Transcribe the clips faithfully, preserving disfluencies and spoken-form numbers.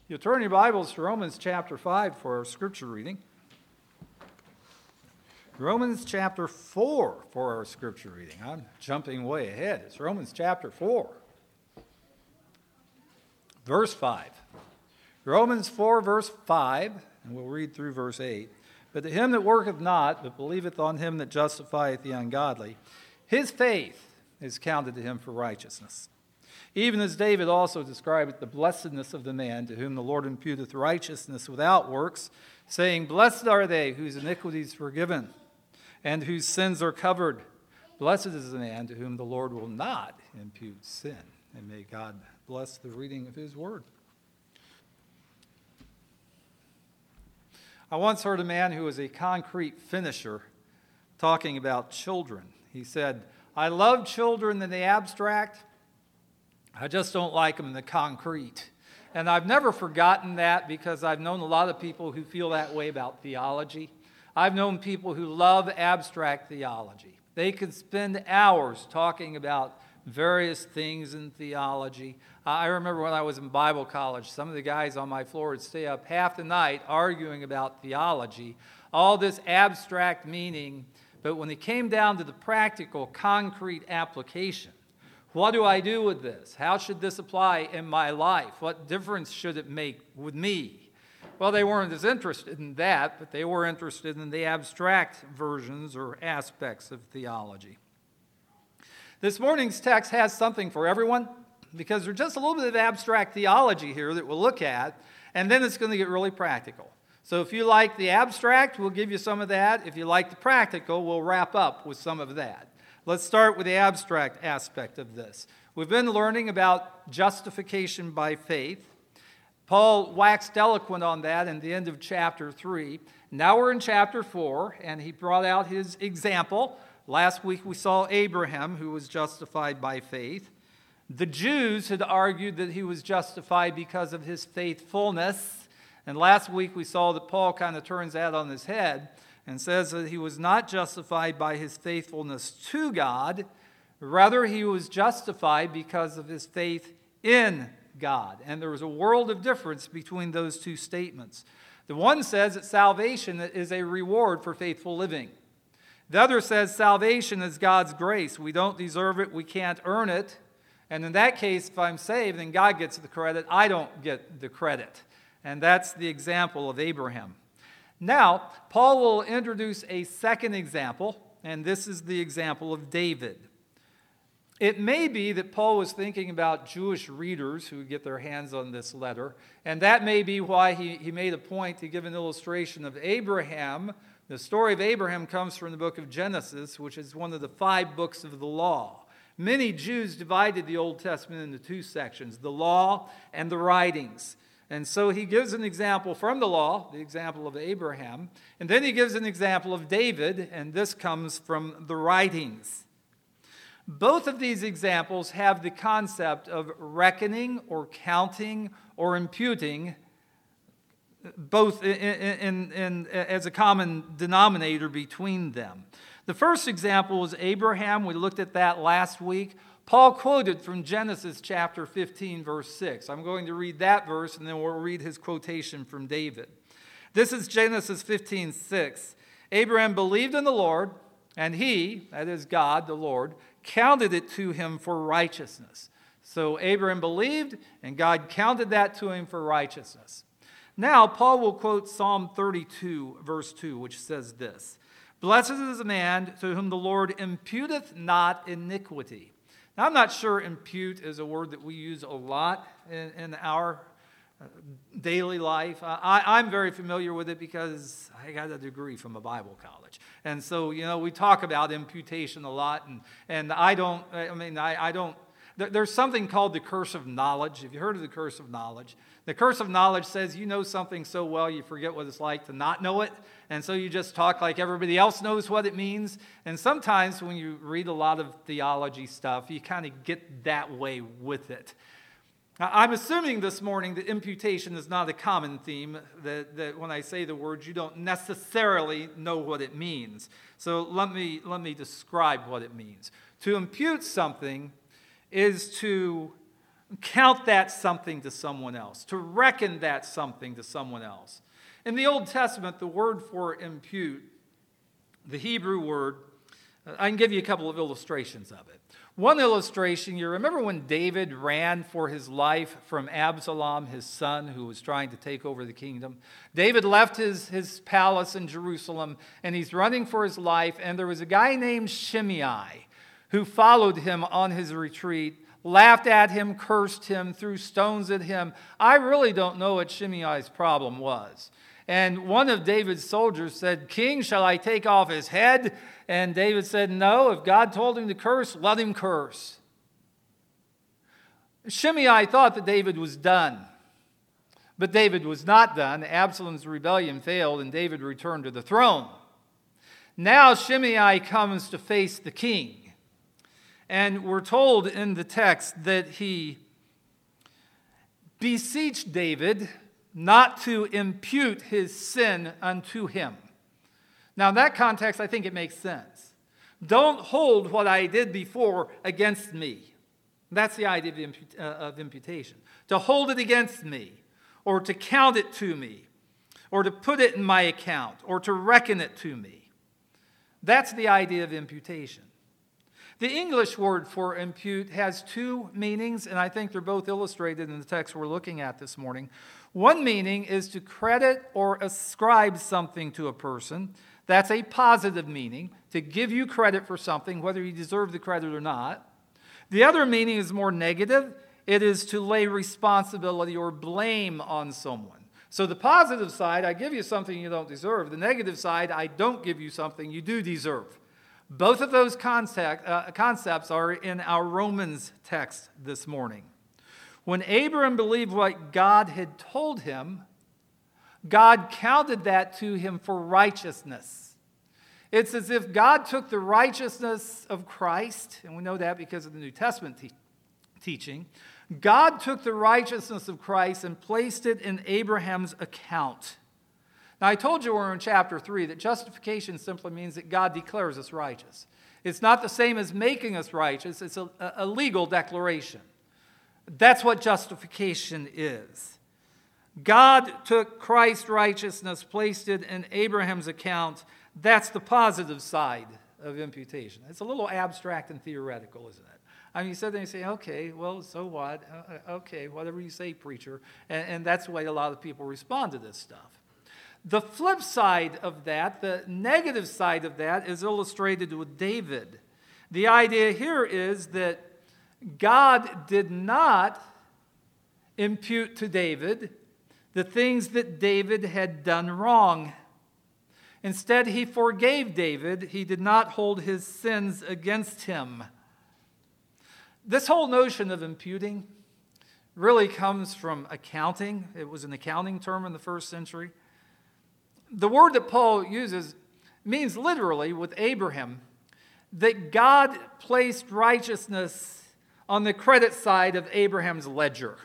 You'll turn your Bibles to Romans chapter five for our scripture reading. Romans chapter four for our scripture reading. I'm jumping way ahead. It's Romans chapter four. Verse five. Romans four, verse five, and we'll read through verse eight. But to him that worketh not, but believeth on him that justifieth the ungodly, his faith is counted to him for righteousness. Even as David also describeth the blessedness of the man to whom the Lord imputeth righteousness without works, saying, Blessed are they whose iniquities forgiven, and whose sins are covered. Blessed is the man to whom the Lord will not impute sin. And may God bless the reading of his word. I once heard a man who was a concrete finisher talking about children. He said, I love children in the abstract. I just don't like them in the concrete. And I've never forgotten that because I've known a lot of people who feel that way about theology. I've known people who love abstract theology. They could spend hours talking about various things in theology. I remember when I was in Bible college, some of the guys on my floor would stay up half the night arguing about theology, all this abstract meaning. But when it came down to the practical, concrete application, what do I do with this? How should this apply in my life? What difference should it make with me? Well, they weren't as interested in that, but they were interested in the abstract versions or aspects of theology. This morning's text has something for everyone because there's just a little bit of abstract theology here that we'll look at, and then it's going to get really practical. So if you like the abstract, we'll give you some of that. If you like the practical, we'll wrap up with some of that. Let's start with the abstract aspect of this. We've been learning about justification by faith. Paul waxed eloquent on that in the end of chapter three. Now we're in chapter four, and he brought out his example. Last week we saw Abraham, who was justified by faith. The Jews had argued that he was justified because of his faithfulness. And last week we saw that Paul kind of turns that on his head and says that he was not justified by his faithfulness to God. Rather, he was justified because of his faith in God. And there was a world of difference between those two statements. The one says that salvation is a reward for faithful living. The other says salvation is God's grace. We don't deserve it. We can't earn it. And in that case, if I'm saved, then God gets the credit. I don't get the credit. And that's the example of Abraham. Now, Paul will introduce a second example, and this is the example of David. It may be that Paul was thinking about Jewish readers who would get their hands on this letter, and that may be why he, he made a point to give an illustration of Abraham. The story of Abraham comes from the book of Genesis, which is one of the five books of the law. Many Jews divided the Old Testament into two sections, the law and the writings. And so he gives an example from the law, the example of Abraham, and then he gives an example of David, and this comes from the writings. Both of these examples have the concept of reckoning or counting or imputing, both in, in, in, as a common denominator between them. The first example was Abraham. We looked at that last week. Paul quoted from Genesis chapter fifteen, verse six. I'm going to read that verse, and then we'll read his quotation from David. This is Genesis fifteen, six. Abraham believed in the Lord, and he, that is God, the Lord, counted it to him for righteousness. So Abraham believed, and God counted that to him for righteousness. Now, Paul will quote Psalm thirty-two, verse two, which says this, Blessed is the man to whom the Lord imputeth not iniquity. Now, I'm not sure impute is a word that we use a lot in, in our uh, daily life. Uh, I, I'm very familiar with it because I got a degree from a Bible college. And so, you know, we talk about imputation a lot. And, and I don't, I mean, I, I don't, there, there's something called the curse of knowledge. Have you heard of the curse of knowledge? The curse of knowledge says you know something so well you forget what it's like to not know it. And so you just talk like everybody else knows what it means. And sometimes when you read a lot of theology stuff, you kind of get that way with it. Now, I'm assuming this morning that imputation is not a common theme, that, that when I say the words, you don't necessarily know what it means. So let me, let me describe what it means. To impute something is to count that something to someone else, to reckon that something to someone else. In the Old Testament, the word for impute, the Hebrew word, I can give you a couple of illustrations of it. One illustration, you remember when David ran for his life from Absalom, his son, who was trying to take over the kingdom? David left his, his palace in Jerusalem, and he's running for his life, and there was a guy named Shimei who followed him on his retreat, laughed at him, cursed him, threw stones at him. I really don't know what Shimei's problem was. And one of David's soldiers said, "King, shall I take off his head?" And David said, "No, if God told him to curse, let him curse." Shimei thought that David was done. But David was not done. Absalom's rebellion failed, and David returned to the throne. Now Shimei comes to face the king. And we're told in the text that he beseeched David not to impute his sin unto him. Now, in that context, I think it makes sense. Don't hold what I did before against me. That's the idea of, imput- uh, of imputation. To hold it against me, or to count it to me, or to put it in my account, or to reckon it to me. That's the idea of imputation. The English word for impute has two meanings, and I think they're both illustrated in the text we're looking at this morning. One meaning is to credit or ascribe something to a person. That's a positive meaning, to give you credit for something, whether you deserve the credit or not. The other meaning is more negative. It is to lay responsibility or blame on someone. So the positive side, I give you something you don't deserve. The negative side, I don't give you something you do deserve. Both of those concept, uh, concepts are in our Romans text this morning. When Abraham believed what God had told him, God counted that to him for righteousness. It's as if God took the righteousness of Christ, and we know that because of the New Testament te- teaching. God took the righteousness of Christ and placed it in Abraham's account. Now, I told you we're in chapter three that justification simply means that God declares us righteous. It's not the same as making us righteous. It's a, a legal declaration. That's what justification is. God took Christ's righteousness, placed it in Abraham's account. That's the positive side of imputation. It's a little abstract and theoretical, isn't it? I mean, you sit there and you say, okay, well, so what? Uh, okay, whatever you say, preacher. And, and that's the way a lot of people respond to this stuff. The flip side of that, the negative side of that, is illustrated with David. The idea here is that God did not impute to David the things that David had done wrong. Instead, he forgave David. He did not hold his sins against him. This whole notion of imputing really comes from accounting. It was an accounting term in the first century. The word that Paul uses means literally with Abraham that God placed righteousness on the credit side of Abraham's ledger.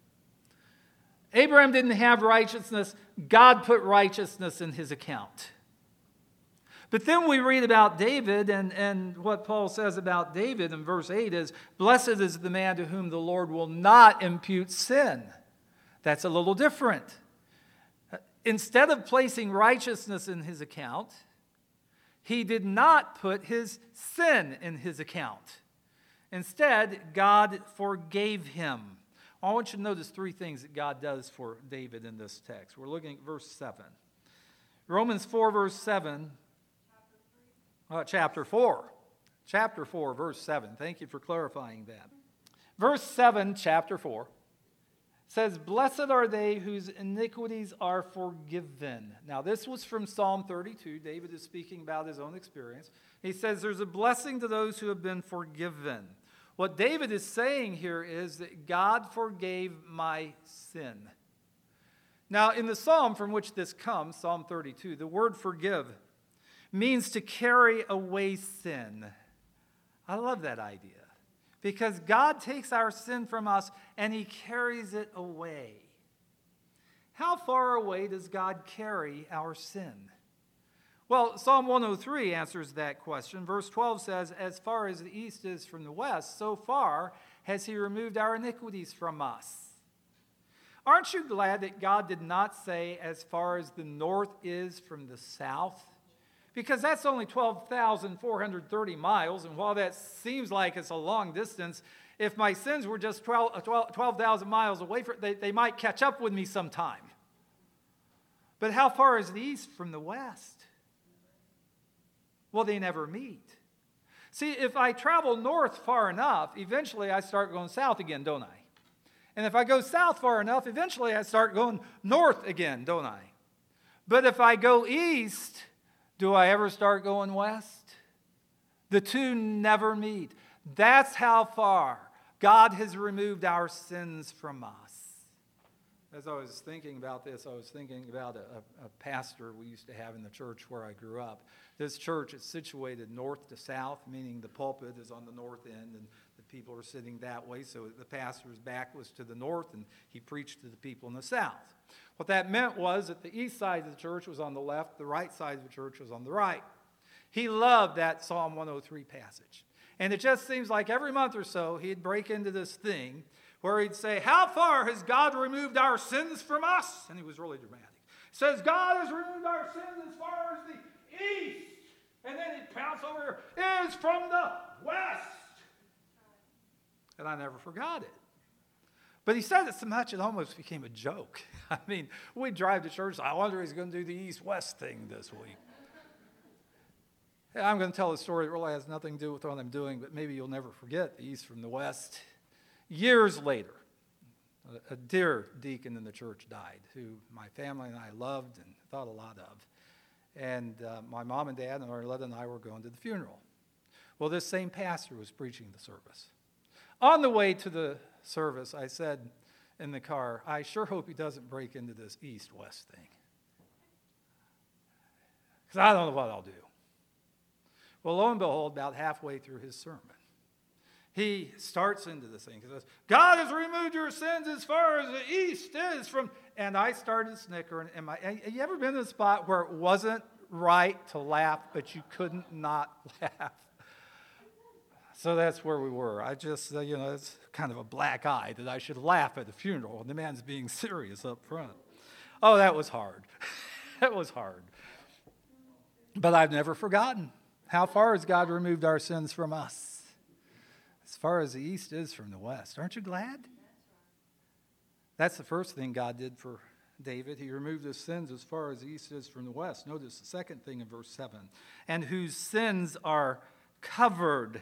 Abraham didn't have righteousness. God put righteousness in his account. But then we read about David, and, and what Paul says about David in verse eight is, "Blessed is the man to whom the Lord will not impute sin." That's a little different. Instead of placing righteousness in his account, he did not put his sin in his account. Instead, God forgave him. I want you to notice three things that God does for David in this text. We're looking at verse seven. Romans four, verse seven. Uh, chapter four. Chapter four, verse seven. Thank you for clarifying that. Verse seven, chapter four. Says, "Blessed are they whose iniquities are forgiven." Now, this was from Psalm thirty-two. David is speaking about his own experience. He says, there's a blessing to those who have been forgiven. What David is saying here is that God forgave my sin. Now, in the psalm from which this comes, Psalm thirty-two, the word forgive means to carry away sin. I love that idea. Because God takes our sin from us and he carries it away. How far away does God carry our sin? Well, Psalm one oh three answers that question. Verse twelve says, as far as the east is from the west, so far has he removed our iniquities from us. Aren't you glad that God did not say as far as the north is from the south? Because that's only twelve thousand four hundred thirty miles, and while that seems like it's a long distance, if my sins were just twelve thousand miles away, from, they, they might catch up with me sometime. But how far is the east from the west? Well, they never meet. See, if I travel north far enough, eventually I start going south again, don't I? And if I go south far enough, eventually I start going north again, don't I? But if I go east, do I ever start going west? The two never meet. That's how far God has removed our sins from us. As I was thinking about this, I was thinking about a, a, a pastor we used to have in the church where I grew up. This church is situated north to south, meaning the pulpit is on the north end and the people are sitting that way. So the pastor's back was to the north and he preached to the people in the south. What that meant was that the east side of the church was on the left, the right side of the church was on the right. He loved that Psalm one oh three passage. And it just seems like every month or so he'd break into this thing where he'd say, how far has God removed our sins from us? And he was really dramatic. He says, God has removed our sins as far as the east. And then he'd pounce over, is from the west. And I never forgot it. But he said it so much it almost became a joke. I mean, we'd drive to church, I wonder if he's going to do the east-west thing this week. I'm going to tell a story that really has nothing to do with what I'm doing, but maybe you'll never forget the east from the west. Years later, a dear deacon in the church died, who my family and I loved and thought a lot of. And uh, my mom and dad and Arletta and I were going to the funeral. Well, this same pastor was preaching the service. On the way to the service, I said in the car, I sure hope he doesn't break into this east-west thing. Because I don't know what I'll do. Well, lo and behold, about halfway through his sermon, he starts into this thing. He says, God has removed your sins as far as the east is from... And I started snickering. And my, have you ever been in a spot where it wasn't right to laugh, but you couldn't not laugh? So that's where we were. I just, uh, you know, it's kind of a black eye that I should laugh at a funeral, and the man's being serious up front. Oh, that was hard. That was hard. But I've never forgotten. How far has God removed our sins from us? As far as the east is from the west. Aren't you glad? That's the first thing God did for David. He removed his sins as far as the east is from the west. Notice the second thing in verse seven. And whose sins are covered.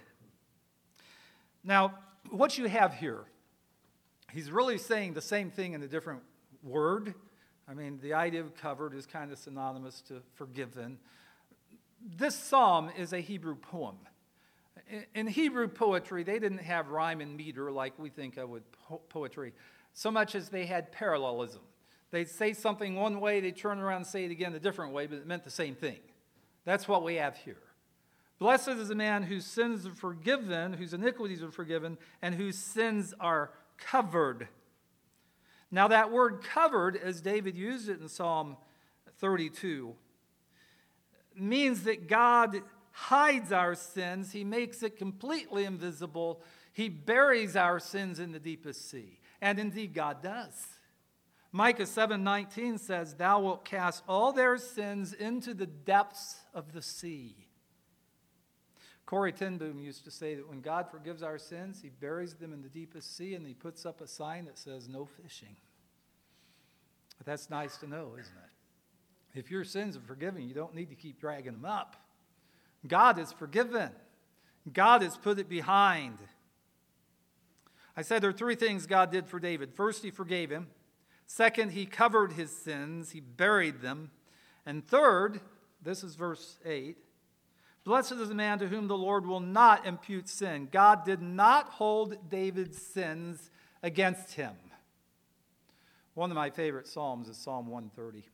Now, what you have here, he's really saying the same thing in a different word. I mean, the idea of covered is kind of synonymous to forgiven. This psalm is a Hebrew poem. In Hebrew poetry, they didn't have rhyme and meter like we think of with po- poetry, so much as they had parallelism. They'd say something one way, they'd turn around and say it again a different way, but it meant the same thing. That's what we have here. Blessed is the man whose sins are forgiven, whose iniquities are forgiven, and whose sins are covered. Now that word covered, as David used it in Psalm thirty-two, means that God hides our sins. He makes it completely invisible. He buries our sins in the deepest sea. And indeed, God does. Micah seven nineteen says, thou wilt cast all their sins into the depths of the sea. Corrie ten Boom used to say that when God forgives our sins, he buries them in the deepest sea and he puts up a sign that says, no fishing. But that's nice to know, isn't it? If your sins are forgiven, you don't need to keep dragging them up. God is forgiven. God has put it behind. I said there are three things God did for David. First, he forgave him. Second, he covered his sins. He buried them. And third, this is verse eight, blessed is the man to whom the Lord will not impute sin. God did not hold David's sins against him. One of my favorite psalms is Psalm one thirty.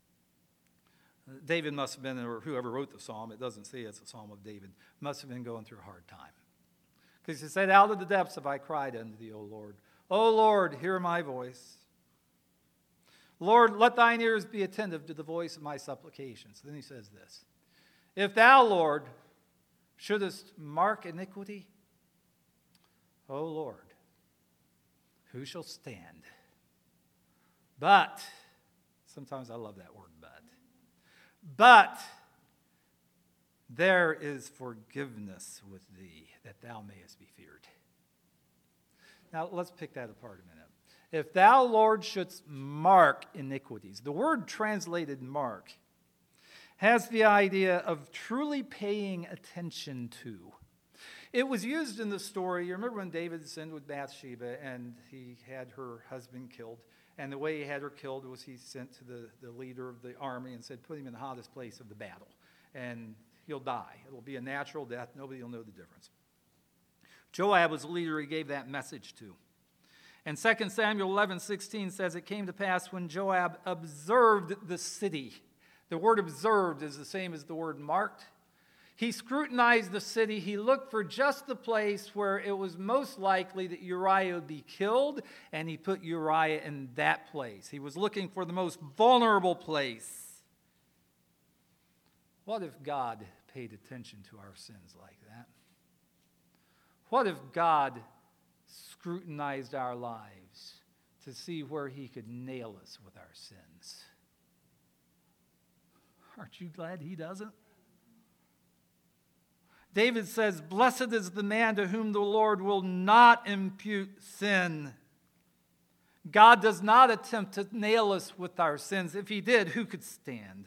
David must have been, or whoever wrote the psalm, it doesn't say it's a psalm of David, must have been going through a hard time. Because he said, out of the depths have I cried unto thee, O Lord. O Lord, hear my voice. Lord, let thine ears be attentive to the voice of my supplications. Then he says this, If thou, Lord, shouldest mark iniquity, O Lord, who shall stand? But, sometimes I love that word, but. But there is forgiveness with thee, that thou mayest be feared. Now, let's pick that apart a minute. If thou, Lord, shouldst mark iniquities, the word translated mark has the idea of truly paying attention to. It was used in the story. You remember when David sinned with Bathsheba and he had her husband killed? And the way he had her killed was he sent to the, the leader of the army and said, put him in the hottest place of the battle, and he'll die. It'll be a natural death. Nobody will know the difference. Joab was the leader he gave that message to. And Second Samuel eleven sixteen says, it came to pass when Joab observed the city. The word observed is the same as the word marked. He scrutinized the city. He looked for just the place where it was most likely that Uriah would be killed, and he put Uriah in that place. He was looking for the most vulnerable place. What if God paid attention to our sins like that? What if God scrutinized our lives to see where he could nail us with our sins? Aren't you glad he doesn't? David says, blessed is the man to whom the Lord will not impute sin. God does not attempt to nail us with our sins. If he did, who could stand?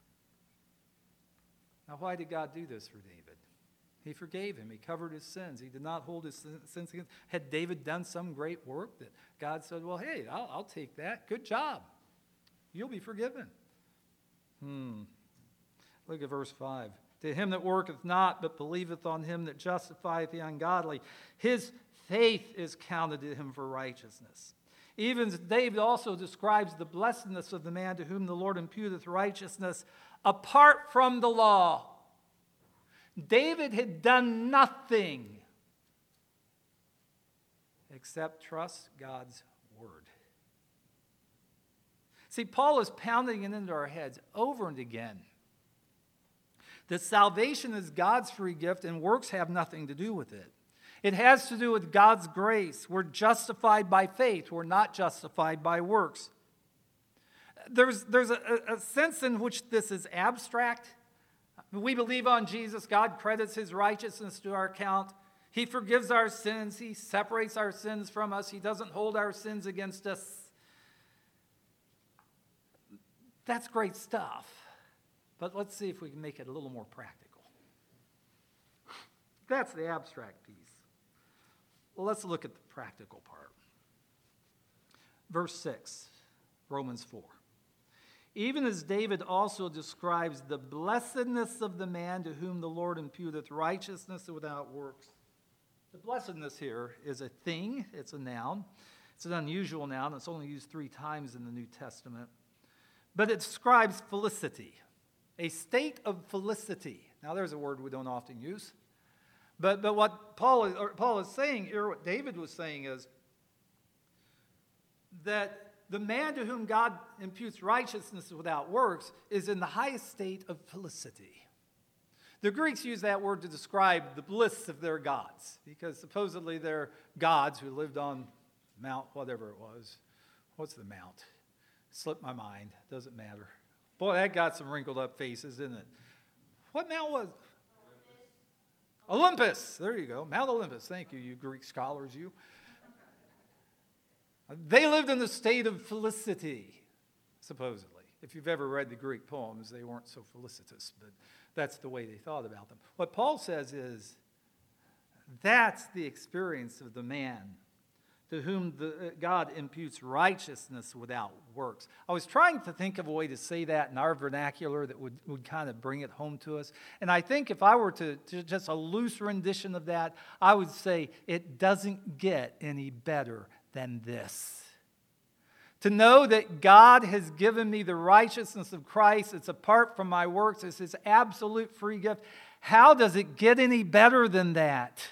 Now, why did God do this for David? He forgave him. He covered his sins. He did not hold his sins against. Had David done some great work that God said, well, hey, I'll, I'll take that. Good job. You'll be forgiven. Hmm. Look at verse five. To him that worketh not, but believeth on him that justifieth the ungodly, his faith is counted to him for righteousness. Even David also describes the blessedness of the man to whom the Lord imputeth righteousness apart from the law. David had done nothing except trust God's word. See, Paul is pounding it into our heads over and again that salvation is God's free gift and works have nothing to do with it. It has to do with God's grace. We're justified by faith. We're not justified by works. There's, there's a, a sense in which this is abstract. We believe on Jesus. God credits his righteousness to our account. He forgives our sins. He separates our sins from us. He doesn't hold our sins against us. That's great stuff. But let's see if we can make it a little more practical. That's the abstract piece. Well, let's look at the practical part. Verse six, Romans four. Even as David also describes the blessedness of the man to whom the Lord imputeth righteousness without works. The blessedness here is a thing, it's a noun. It's an unusual noun. It's only used three times in the New Testament. But it describes felicity. A state of felicity. Now, there's a word we don't often use. But, but what Paul is, or Paul is saying here, what David was saying is that the man to whom God imputes righteousness without works is in the highest state of felicity. The Greeks use that word to describe the bliss of their gods, because supposedly they're gods who lived on Mount whatever it was. What's the mount? Slipped my mind. Doesn't matter. Boy, that got some wrinkled up faces, didn't it? What mount was it? Olympus. Olympus. There you go. Mount Olympus. Thank you, you Greek scholars, you. They lived in a state of felicity, supposedly. If you've ever read the Greek poems, they weren't so felicitous, but that's the way they thought about them. What Paul says is, that's the experience of the man to whom the, God imputes righteousness without works. I was trying to think of a way to say that in our vernacular that would, would kind of bring it home to us. And I think if I were to, to just a loose rendition of that, I would say it doesn't get any better than this. To know that God has given me the righteousness of Christ, it's apart from my works, it's his absolute free gift. How does it get any better than that?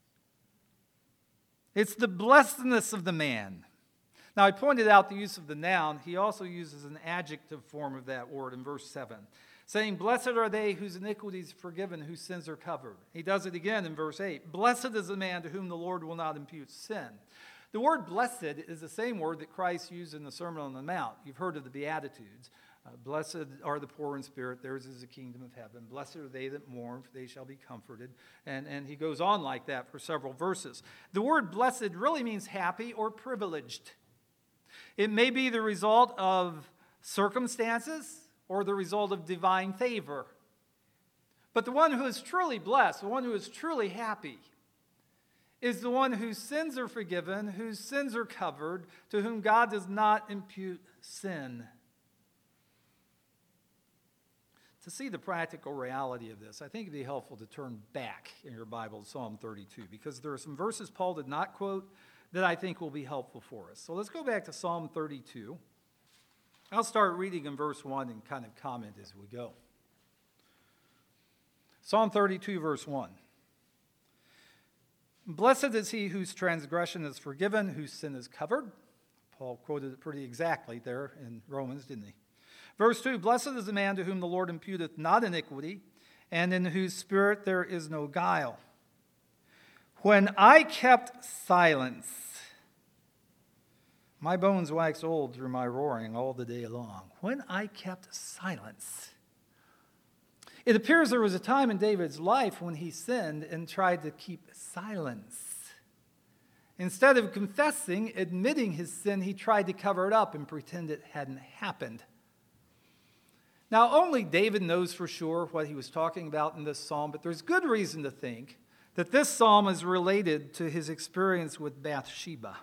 It's the blessedness of the man. Now, I pointed out the use of the noun. He also uses an adjective form of that word in verse seven. saying, blessed are they whose iniquities are forgiven, whose sins are covered. He does it again in verse eight. Blessed is the man to whom the Lord will not impute sin. The word blessed is the same word that Christ used in the Sermon on the Mount. You've heard of the Beatitudes. Uh, blessed are the poor in spirit, theirs is the kingdom of heaven. Blessed are they that mourn, for they shall be comforted. And, and he goes on like that for several verses. The word blessed really means happy or privileged. It may be the result of circumstances or the result of divine favor. But the one who is truly blessed, the one who is truly happy, is the one whose sins are forgiven, whose sins are covered, to whom God does not impute sin. To see the practical reality of this, I think it'd be helpful to turn back in your Bible to Psalm thirty-two, because there are some verses Paul did not quote that I think will be helpful for us. So let's go back to Psalm thirty-two. I'll start reading in verse one and kind of comment as we go. Psalm thirty-two, verse one. Blessed is he whose transgression is forgiven, whose sin is covered. Paul quoted it pretty exactly there in Romans, didn't he? Verse two, blessed is the man to whom the Lord imputeth not iniquity, and in whose spirit there is no guile. When I kept silence, my bones waxed old through my roaring all the day long. When I kept silence. It appears there was a time in David's life when he sinned and tried to keep silence. Instead of confessing, admitting his sin, he tried to cover it up and pretend it hadn't happened. Now, only David knows for sure what he was talking about in this psalm, but there's good reason to think that this psalm is related to his experience with Bathsheba.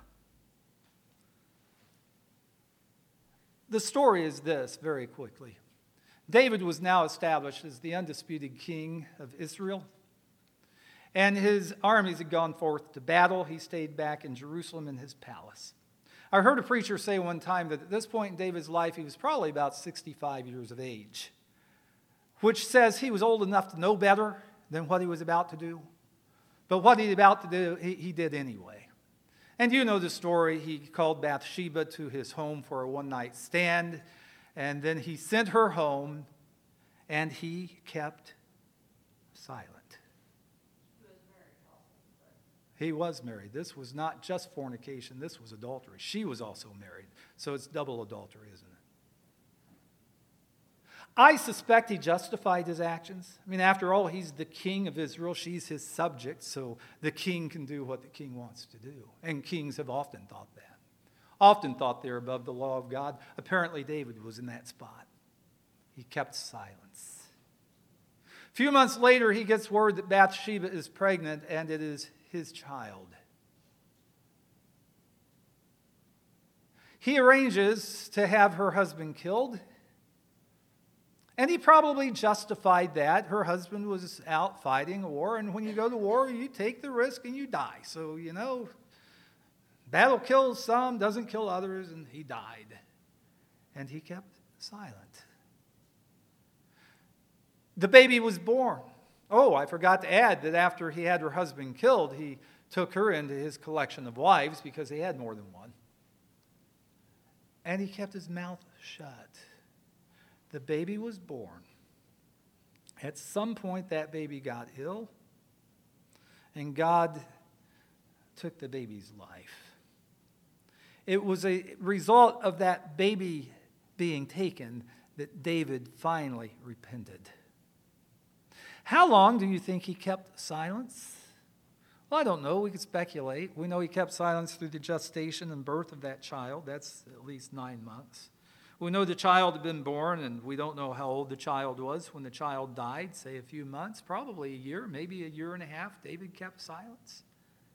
The story is this, very quickly. David was now established as the undisputed king of Israel, and his armies had gone forth to battle. He stayed back in Jerusalem in his palace. I heard a preacher say one time that at this point in David's life, he was probably about sixty-five years of age, which says he was old enough to know better than what he was about to do. But what he was about to do, he, he did anyway. And you know the story. He called Bathsheba to his home for a one-night stand, and then he sent her home, and he kept silent. He was married. This was not just fornication. This was adultery. She was also married. So it's double adultery, isn't it? I suspect he justified his actions. I mean, after all, he's the king of Israel. She's his subject, so the king can do what the king wants to do. And kings have often thought that. Often thought they're above the law of God. Apparently, David was in that spot. He kept silence. A few months later, he gets word that Bathsheba is pregnant, and it is his child. He arranges to have her husband killed, and he probably justified that. Her husband was out fighting a war, and when you go to war, you take the risk and you die. So, you know, battle kills some, doesn't kill others, and he died. And he kept silent. The baby was born. Oh, I forgot to add that after he had her husband killed, he took her into his collection of wives because he had more than one. And he kept his mouth shut. The baby was born. At some point, that baby got ill, and God took the baby's life. It was a result of that baby being taken that David finally repented. How long do you think he kept silence? Well, I don't know. We could speculate. We know he kept silence through the gestation and birth of that child. That's at least nine months. We know the child had been born, and we don't know how old the child was when the child died, say a few months, probably a year, maybe a year and a half. David kept silence.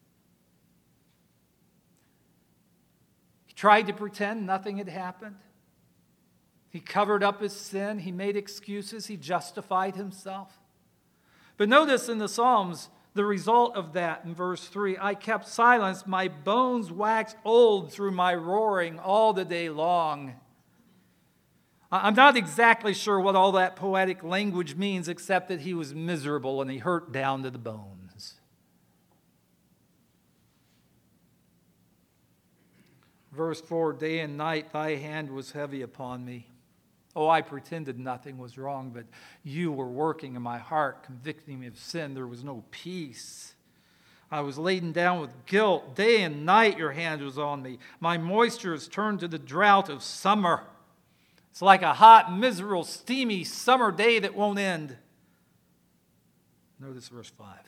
He tried to pretend nothing had happened. He covered up his sin. He made excuses. He justified himself. But notice in the Psalms, the result of that in verse three, I kept silence, my bones waxed old through my roaring all the day long. I'm not exactly sure what all that poetic language means, except that he was miserable and he hurt down to the bones. Verse four, day and night thy hand was heavy upon me. Oh, I pretended nothing was wrong, but you were working in my heart, convicting me of sin. There was no peace. I was laden down with guilt. Day and night your hand was on me. My moisture has turned to the drought of summer. It's like a hot, miserable, steamy summer day that won't end. Notice verse five.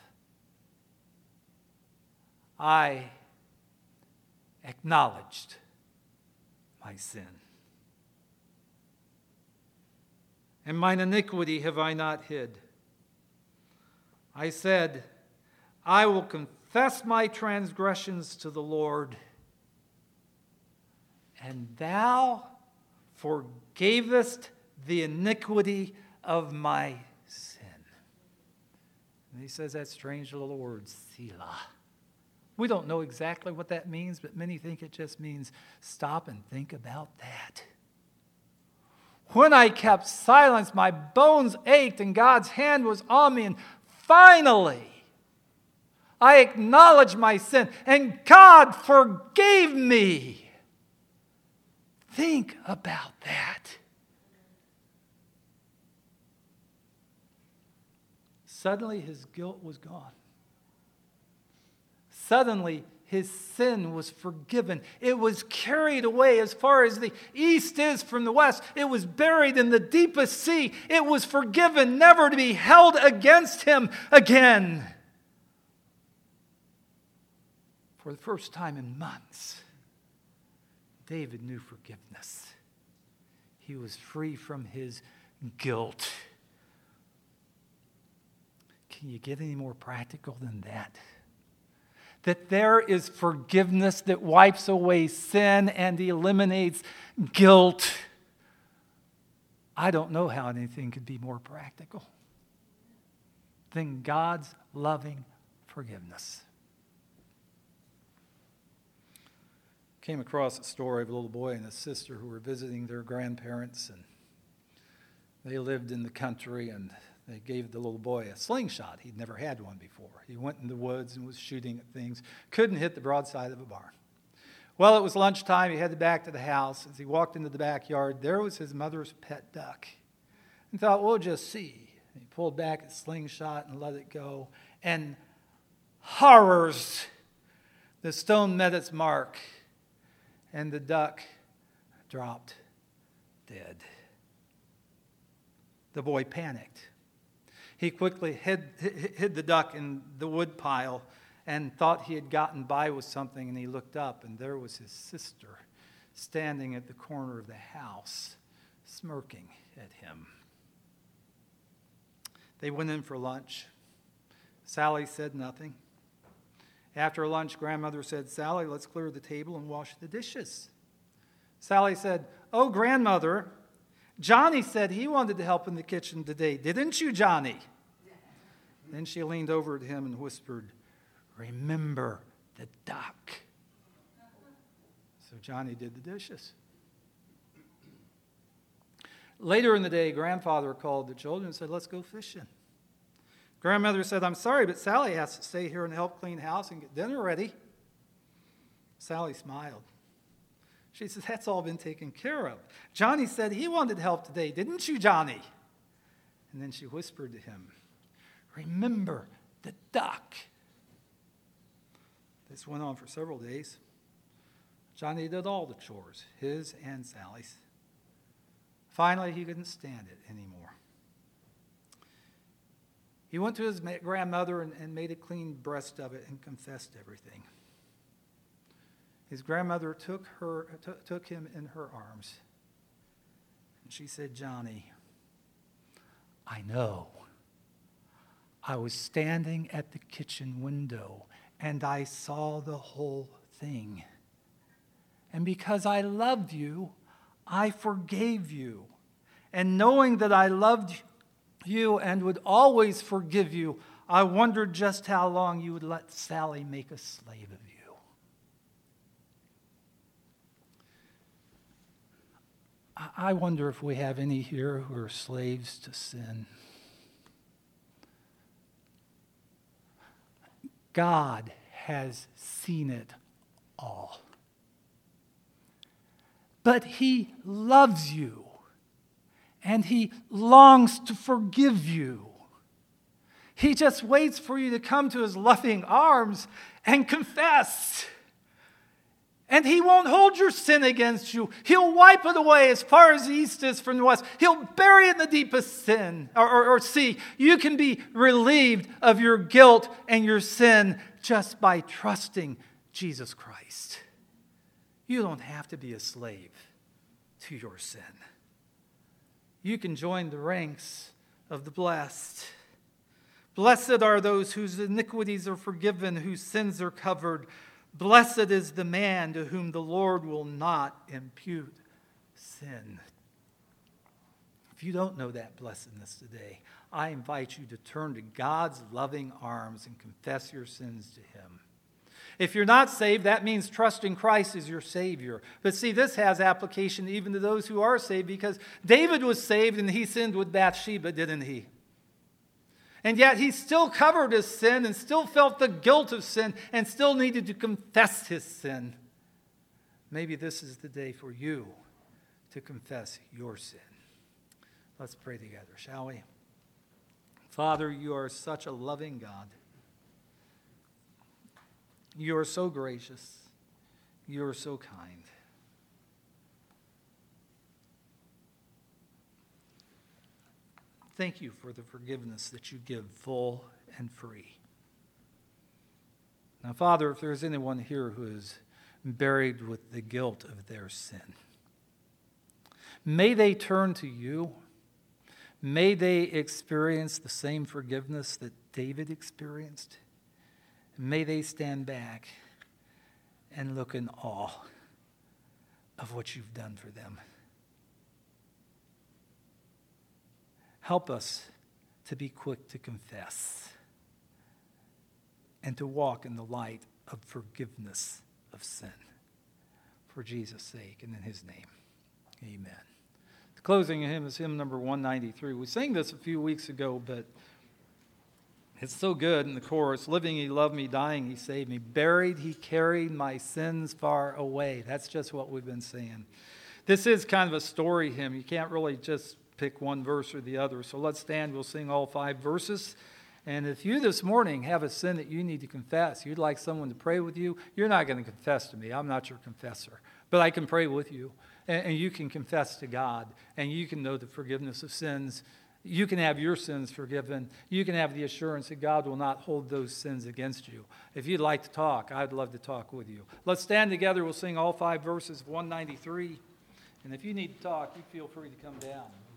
I acknowledged my sin. And mine iniquity have I not hid. I said, I will confess my transgressions to the Lord, and thou forgavest the iniquity of my sin. And he says that strange little word, Selah. We don't know exactly what that means, but many think it just means stop and think about that. When I kept silence, my bones ached and God's hand was on me. And finally, I acknowledged my sin and God forgave me. Think about that. Suddenly, his guilt was gone. Suddenly, his sin was forgiven. It was carried away as far as the east is from the west. It was buried in the deepest sea. It was forgiven, never to be held against him again. For the first time in months, David knew forgiveness. He was free from his guilt. Can you get any more practical than that? That there is forgiveness that wipes away sin and eliminates guilt. I don't know how anything could be more practical than God's loving forgiveness. Came across a story of a little boy and a sister who were visiting their grandparents, and they lived in the country, and they gave the little boy a slingshot. He'd never had one before. He went in the woods and was shooting at things. Couldn't hit the broadside of a barn. Well, it was lunchtime. He headed back to the house. As he walked into the backyard, there was his mother's pet duck. And thought, we'll just see. He pulled back his slingshot and let it go. And horrors! The stone met its mark, and the duck dropped dead. The boy panicked. He quickly hid, hid the duck in the wood pile and thought he had gotten by with something, and he looked up, and there was his sister standing at the corner of the house, smirking at him. They went in for lunch. Sally said nothing. After lunch, grandmother said, Sally, let's clear the table and wash the dishes. Sally said, oh, grandmother, Johnny said he wanted to help in the kitchen today. Didn't you, Johnny? Then she leaned over to him and whispered, remember the duck. So Johnny did the dishes. Later in the day, grandfather called the children and said, let's go fishing. Grandmother said, I'm sorry, but Sally has to stay here and help clean house and get dinner ready. Sally smiled. She said, that's all been taken care of. Johnny said he wanted help today. Didn't you, Johnny? And then she whispered to him, remember the duck. This went on for several days. Johnny did all the chores, his and Sally's. Finally, he couldn't stand it anymore. He went to his grandmother and, and made a clean breast of it and confessed everything. His grandmother took her t- took him in her arms. And she said, Johnny, I know. I was standing at the kitchen window and I saw the whole thing. And because I loved you, I forgave you. And knowing that I loved you and would always forgive you, I wondered just how long you would let Sally make a slave of you. I wonder if we have any here who are slaves to sin. God has seen it all. But he loves you. and he longs to forgive you. He just waits for you to come to his loving arms and confess. And he won't hold your sin against you. He'll wipe it away as far as the east is from the west. He'll bury it in the deepest sin or, or, or sea. You can be relieved of your guilt and your sin just by trusting Jesus Christ. You don't have to be a slave to your sin. You can join the ranks of the blessed. Blessed are those whose iniquities are forgiven, whose sins are covered. Blessed is the man to whom the Lord will not impute sin. If you don't know that blessedness today, I invite you to turn to God's loving arms and confess your sins to him. If you're not saved, that means trusting Christ as your Savior. But see, this has application even to those who are saved, because David was saved and he sinned with Bathsheba, didn't he? And yet he still covered his sin and still felt the guilt of sin and still needed to confess his sin. Maybe this is the day for you to confess your sin. Let's pray together, shall we? Father, you are such a loving God. You are so gracious. You are so kind. Thank you for the forgiveness that you give full and free. Now, Father, if there's anyone here who is buried with the guilt of their sin, may they turn to you. May they experience the same forgiveness that David experienced. May they stand back and look in awe of what you've done for them. Help us to be quick to confess and to walk in the light of forgiveness of sin. For Jesus' sake and in his name, amen. The closing hymn is hymn number one ninety-three. We sang this a few weeks ago, but it's so good in the chorus. Living, he loved me. Dying, he saved me. Buried, he carried my sins far away. That's just what we've been saying. This is kind of a story hymn. You can't really just pick one verse or the other. So let's stand. We'll sing all five verses. And if you this morning have a sin that you need to confess, you'd like someone to pray with you, you're not going to confess to me. I'm not your confessor. But I can pray with you. And, and you can confess to God. And you can know the forgiveness of sins. You can have your sins forgiven. You can have the assurance that God will not hold those sins against you. If you'd like to talk, I'd love to talk with you. Let's stand together. We'll sing all five verses of one ninety-three. And if you need to talk, you feel free to come down.